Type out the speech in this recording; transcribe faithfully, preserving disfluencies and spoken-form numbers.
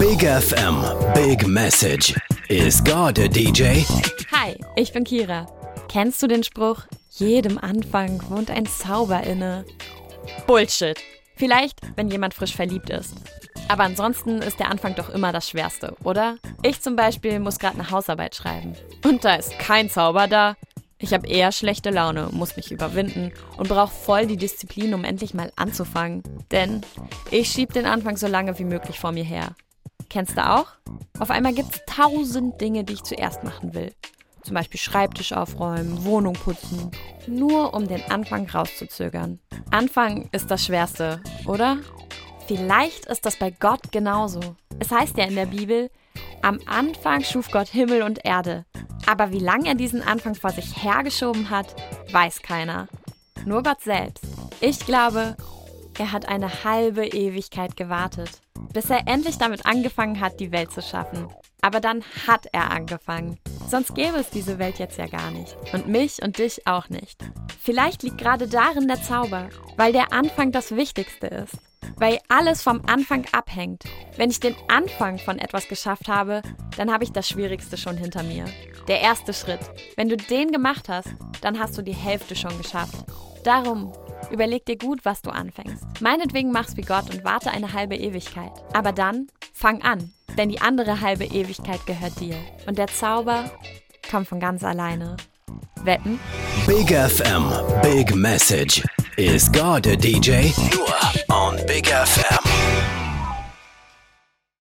Big F M, Big Message. Is God a D J? Hi, ich bin Kira. Kennst du den Spruch, jedem Anfang wohnt ein Zauber inne? Bullshit. Vielleicht, wenn jemand frisch verliebt ist. Aber ansonsten ist der Anfang doch immer das Schwerste, oder? Ich zum Beispiel muss gerade eine Hausarbeit schreiben. Und da ist kein Zauber da. Ich habe eher schlechte Laune, muss mich überwinden und brauche voll die Disziplin, um endlich mal anzufangen. Denn ich schieb den Anfang so lange wie möglich vor mir her. Kennst du auch? Auf einmal gibt's tausend Dinge, die ich zuerst machen will. Zum Beispiel Schreibtisch aufräumen, Wohnung putzen. Nur um den Anfang rauszuzögern. Anfang ist das Schwerste, oder? Vielleicht ist das bei Gott genauso. Es heißt ja in der Bibel, am Anfang schuf Gott Himmel und Erde. Aber wie lange er diesen Anfang vor sich hergeschoben hat, weiß keiner. Nur Gott selbst. Ich glaube, er hat eine halbe Ewigkeit gewartet, bis er endlich damit angefangen hat, die Welt zu schaffen. Aber dann hat er angefangen. Sonst gäbe es diese Welt jetzt ja gar nicht. Und mich und dich auch nicht. Vielleicht liegt gerade darin der Zauber, weil der Anfang das Wichtigste ist. Weil alles vom Anfang abhängt. Wenn ich den Anfang von etwas geschafft habe, dann habe ich das Schwierigste schon hinter mir. Der erste Schritt. Wenn du den gemacht hast, dann hast du die Hälfte schon geschafft. Darum, überleg dir gut, was du anfängst. Meinetwegen mach's wie Gott und warte eine halbe Ewigkeit. Aber dann fang an, denn die andere halbe Ewigkeit gehört dir. Und der Zauber kommt von ganz alleine. Wetten? Big F M, Big Message. Is God a D J? Nur on Big F M.